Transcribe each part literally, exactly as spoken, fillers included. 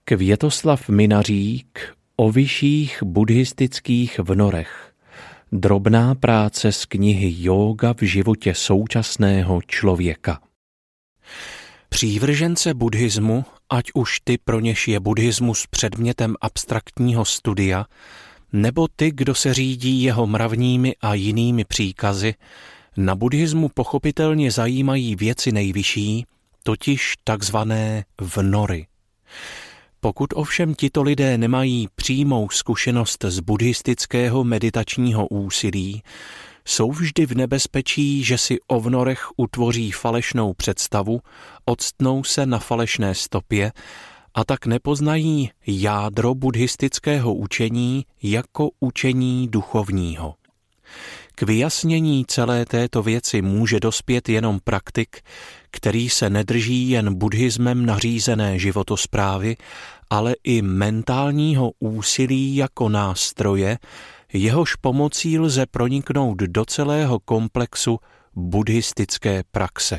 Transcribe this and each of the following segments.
Květoslav Minařík o vyšších buddhistických vnorech. Drobná práce z knihy Jóga v životě současného člověka. Přívržence buddhismu, ať už ty, pro něž je buddhismus předmětem abstraktního studia, nebo ty, kdo se řídí jeho mravními a jinými příkazy, na buddhismu pochopitelně zajímají věci nejvyšší, totiž takzvané vnory. Pokud ovšem tito lidé nemají přímou zkušenost z buddhistického meditačního úsilí, jsou vždy v nebezpečí, že si o vnorech utvoří falešnou představu, octnou se na falešné stopě a tak nepoznají jádro buddhistického učení jako učení duchovního. K vyjasnění celé této věci může dospět jenom praktik, který se nedrží jen buddhismem nařízené životosprávy, ale i mentálního úsilí jako nástroje, jehož pomocí lze proniknout do celého komplexu buddhistické praxe.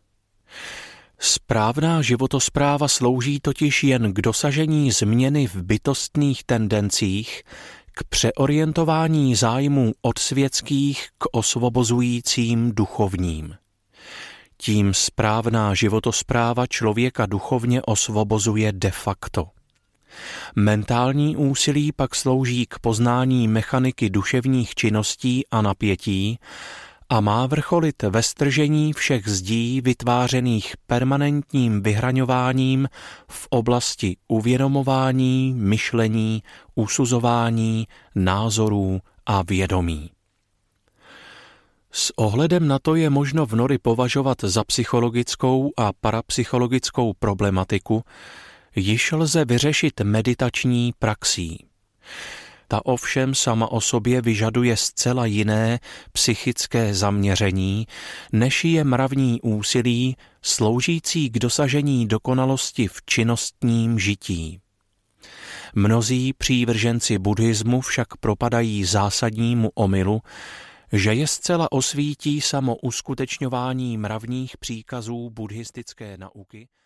Správná životospráva slouží totiž jen k dosažení změny v bytostných tendencích, k přeorientování zájmů od světských k osvobozujícím duchovním. Tím správná životospráva člověka duchovně osvobozuje de facto. Mentální úsilí pak slouží k poznání mechaniky duševních činností a napětí a má vrcholit ve stržení všech zdí vytvářených permanentním vyhraňováním v oblasti uvědomování, myšlení, usuzování, názorů a vědomí. S ohledem na to je možno vnory považovat za psychologickou a parapsychologickou problematiku, již lze vyřešit meditační praxí. Ta ovšem sama o sobě vyžaduje zcela jiné psychické zaměření, než je mravní úsilí sloužící k dosažení dokonalosti v činnostním žití. Mnozí přívrženci buddhismu však propadají zásadnímu omylu, že je zcela osvítí samo uskutečňování mravních příkazů buddhistické nauky,